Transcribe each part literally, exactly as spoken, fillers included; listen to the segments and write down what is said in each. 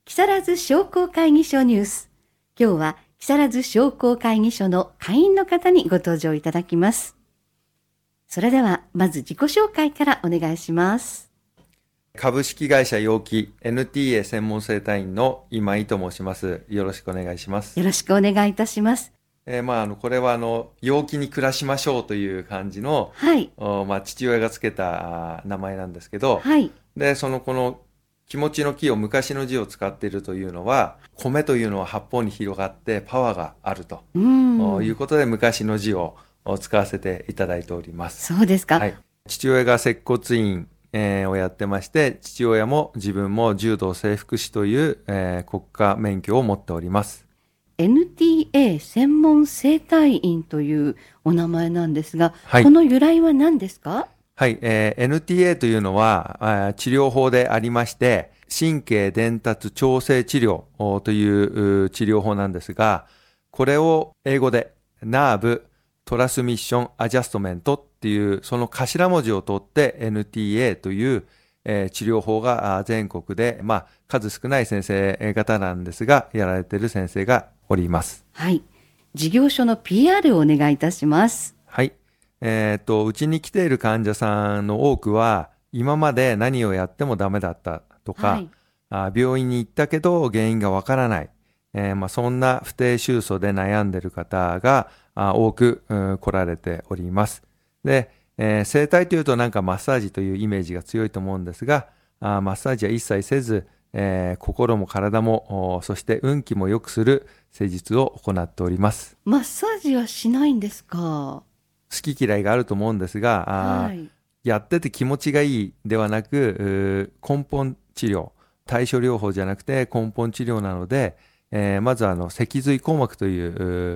木更津商工会議所ニュース。今日は木更津商工会議所の会員の方にご登場いただきます。それではまず自己紹介からお願いします。 株式会社陽気 エヌティーエー 専門整体院の今井と申します。よろしくお願いします。 よろしくお願いいたします。 えー、まああのこれはあの陽気に暮らしましょうという感じの、 はいまあ、父親がつけた名前なんですけど、 はい、 でそのこの気持ちの木を昔の字を使っているというのは、米というのは八方に広がってパワーがあるということで昔の字を使わせていただいております。 そうですか。 はい、父親が接骨院、えー、をやってまして、父親も自分も柔道整復師という、えー、国家免許を持っております。 エヌティーエー 専門整体院というお名前なんですが、 はい、 この由来は何ですか？ はい、えー、エヌティーエー というのは治療法でありまして、神経伝達調整治療という治療法なんですが、これを英語でナーブトランスミッションアジャストメントっていうその頭文字を取って エヌティーエー という、えー、治療法が全国で、まあ、数少ない先生方なんですが、やられている先生がおります。 はい。事業所の ピーアール をお願いいたします。 はい。えー、っと、うちに来ている患者さんの多くは、今まで何をやってもダメだったとか、はい、あ病院に行ったけど原因がわからない、えーまあ、そんな不定収束で悩んでいる方があ多く、うん、来られております。で、えー、整体というとなんかマッサージというイメージが強いと思うんですが、あマッサージは一切せず、えー、心も体もそして運気も良くする施術を行っております。 マッサージはしないんですか？ 好き嫌いがあると思うんですが、はい、やってて気持ちがいいではなく根本治療、対処療法じゃなくて根本治療なので、えー、まずあの脊髄硬膜という、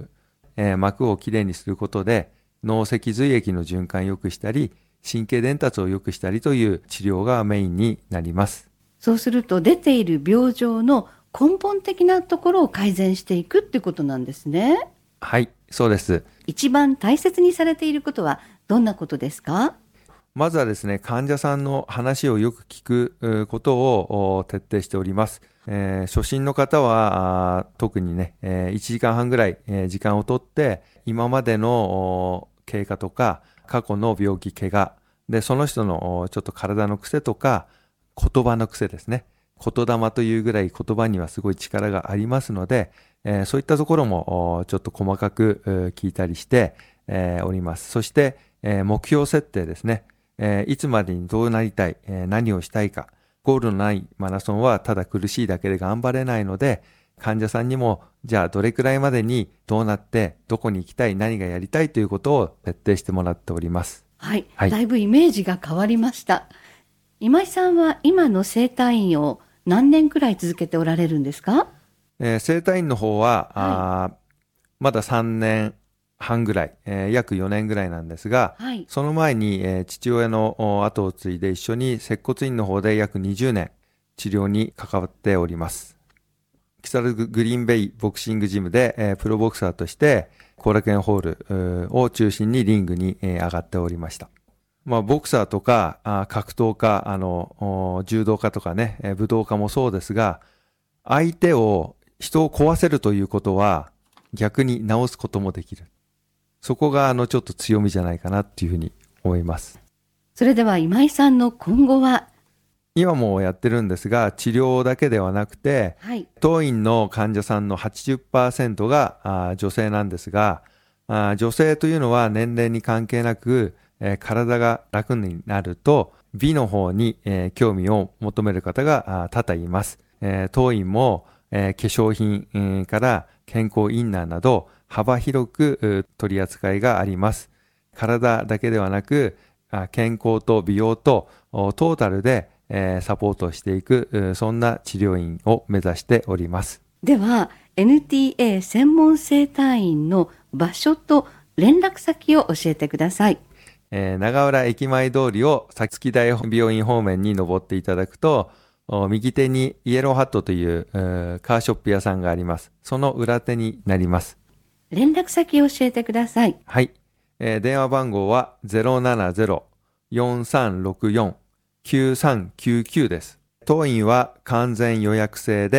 えー、膜をきれいにすることで脳脊髄液の循環を良くしたり神経伝達を良くしたりという治療がメインになります。 そうすると出ている病状の根本的なところを改善していくってことなんですね。 はい、そうです。 一番大切にされていることはどんなことですか？ まずはですね、患者さんの話をよく聞くことを徹底しております。えー、初心の方は特にね、えー、いちじかんはんぐらい、えー、時間をとって今までの経過とか過去の病気、怪我でその人のちょっと体の癖とか言葉の癖ですね。言霊というぐらい言葉にはすごい力がありますので、えー、そういったところもちょっと細かく聞いたりして、えー、おります。そして、えー、目標設定ですね、えー。いつまでにどうなりたい、えー、何をしたいか。ゴールのないマラソンはただ苦しいだけで頑張れないので、患者さんにもじゃあどれくらいまでにどうなってどこに行きたい、何がやりたいということを徹底してもらっております。 はい、はい、だいぶイメージが変わりました。今井さんは今の整体院を何年くらい続けておられるんですか？ えー、整体院の方は、はい、あまださんねんはんぐらい、えー、約よねんぐらいなんですが、はい、その前に、えー、父親の後を継いで一緒に接骨院の方で約にじゅうねん治療に関わっております。木更津グリーンベイボクシングジムで、えー、プロボクサーとして後楽園ホールを中心にリングに、えー、上がっておりました。まあ、ボクサーとかあ格闘家、あの柔道家とかね、武道家もそうですが、相手を人を壊せるということは逆に治すこともできる。そこがあのちょっと強みじゃないかなっていうふうに思います。 それでは今井さんの今後は？ 今もやってるんですが、治療だけではなくて、はい、当院の患者さんの はちじゅっパーセント があ女性なんですが、あ女性というのは年齢に関係なく、えー、体が楽になると美の方に、えー、興味を求める方が多々います。えー、当院も、えー、化粧品、えー、から健康インナーなど幅広く取り扱いがあります。体だけではなく健康と美容とトータルでサポートしていく、そんな治療院を目指しております。 では エヌティーエー 専門整体院の場所と連絡先を教えてください。 えー、長浦駅前通りをさつき台病院方面に登っていただくと、右手にイエローハットという、ー、カーショップ屋さんがあります。その裏手になります。 連絡先を教えてください。 はい、えー、電話番号は ゼロななゼロ よんさんろくよん きゅうさんきゅうきゅう です。当院は完全予約制で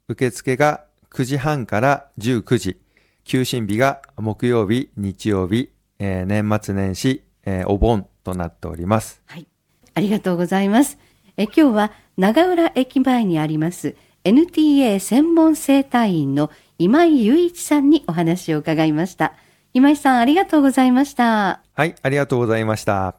受付がくじはんからじゅうくじ、休診日が木曜日、日曜日、えー、年末年始、えー、お盆となっております。 はい。ありがとうございます。え今日は長浦駅前にあります エヌティーエー 専門整体院の今井雄一さんにお話を伺いました。今井さん、ありがとうございました。 はい、ありがとうございました。